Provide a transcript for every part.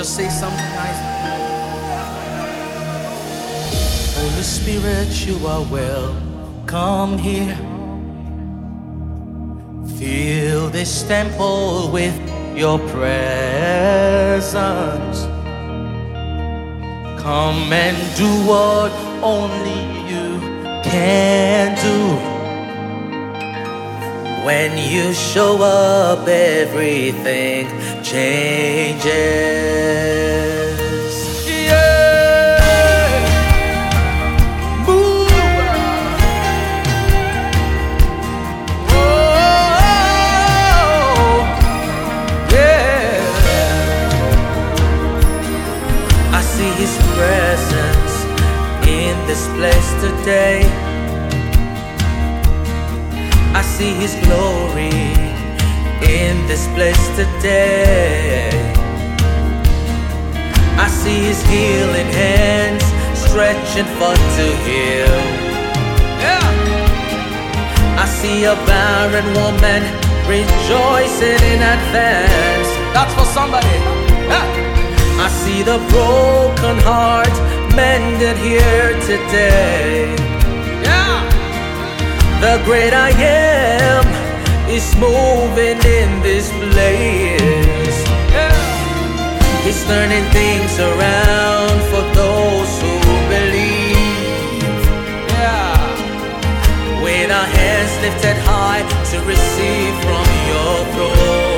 just say something nice. Holy Spirit, you are welcome here. Fill this temple with your presence. Come and do what only you can do. When you show up, everything changes. Yeah, move. Oh, yeah. I see His presence in this place today. I see His glory in this place today. I see His healing hands stretching forth to heal. Yeah. I see a barren woman rejoicing in advance. That's for somebody. Yeah. I see the broken heart mended here today. Yeah. The great I am is moving in this place. Yeah. He's turning things around for those who believe. Yeah. With our hands lifted high to receive from your throne.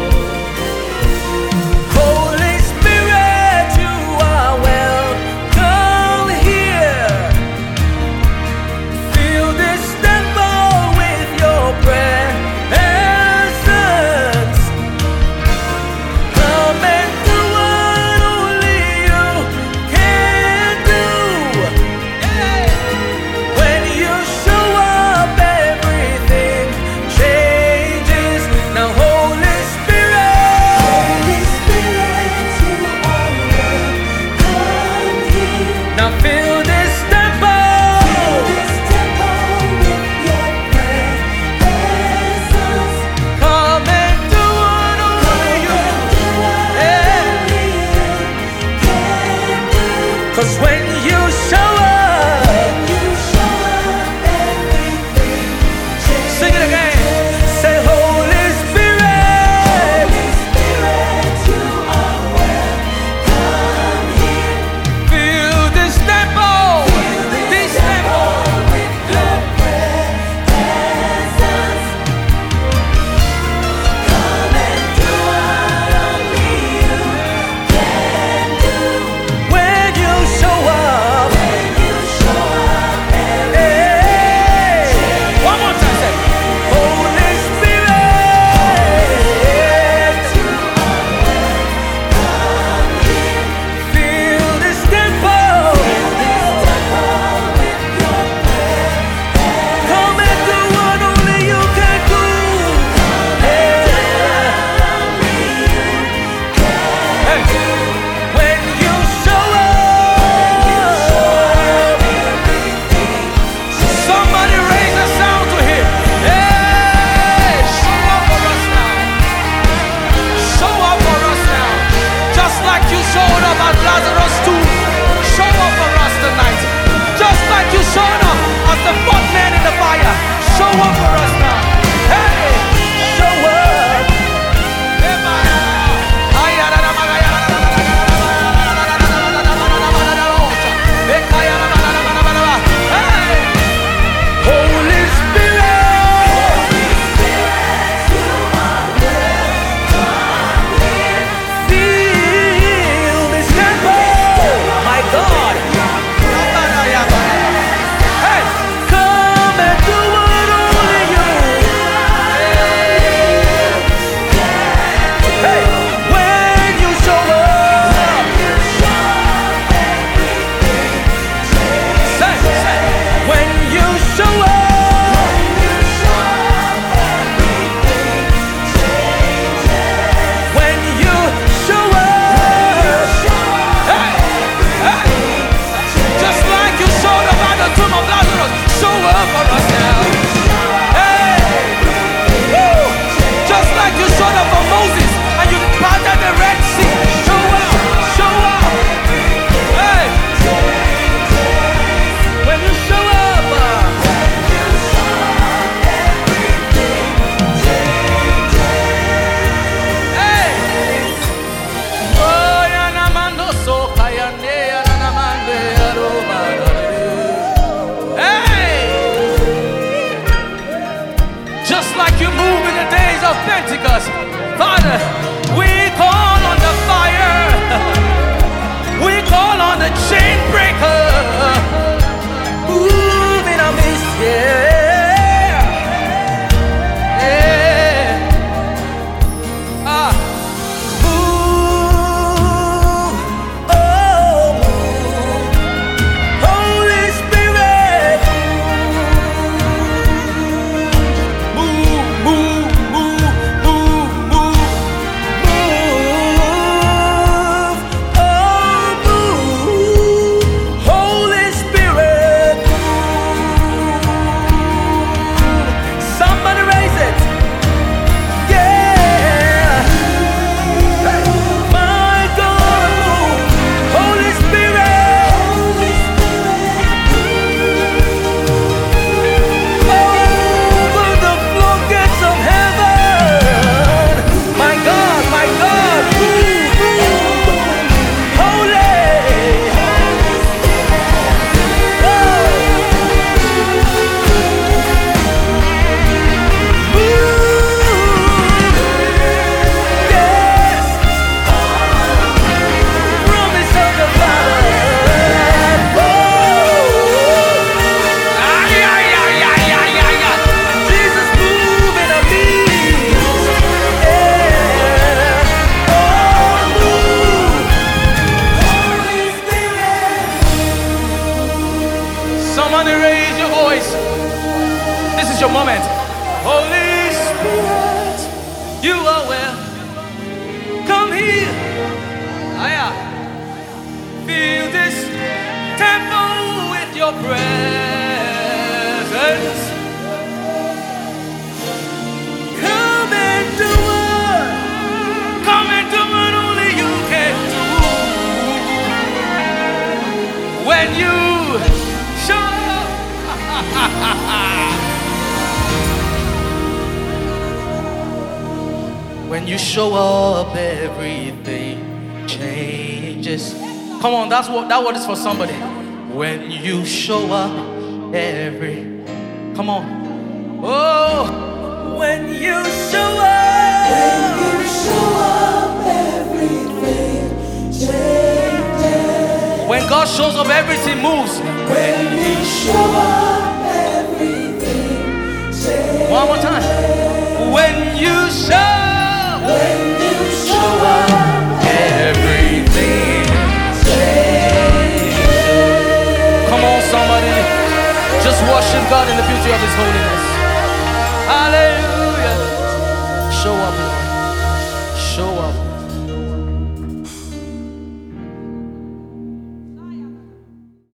Holy Spirit, you are welcome here. Fill this temple with your presence. Come and do what only you can do. When you show up, everything changes. Now Holy Spirit, you are welcome here. Now fill this temple with your presence. Come and do what only you can do. 'Cause when you show up, everything changes. Sing it again. Say, Holy Spirit, you are welcome here. Fill this temple, this temple with your presence. Come and do what only you can do. When you show up, Pentecost. Father, we call on the fire. We call on the chain breaker. Move in our midst, yeah. Yeah. Move, oh, move. Holy Spirit, move, move, move, move, move, move, oh, move. Holy Spirit, move. Somebody raise it. Yeah. My God, move. Holy Spirit, open the floodgates of heaven. My God, move, move. Holy. Yes. Promise of the Father. Ay, ay, ay, ay, ay, ay, ay. Jesus, move in our midst. Yeah. Oh, move. Holy Spirit. Somebody raise your voice. This is your moment. Holy Spirit, you are well. Come here. Aya. Fill this temple with your presence. Come and do what? Come and do what only you can do. When you show up. When you show up, everything changes. Come on, that word is for somebody. When you show up, come on. Oh, when you show up, everything changes. when God shows up, everything moves. When you show up, everything changes. One more time. When you show up, everything changes. Come on, somebody. Just worship God in the beauty of His holiness. Hallelujah. Show up, Lord. Show up.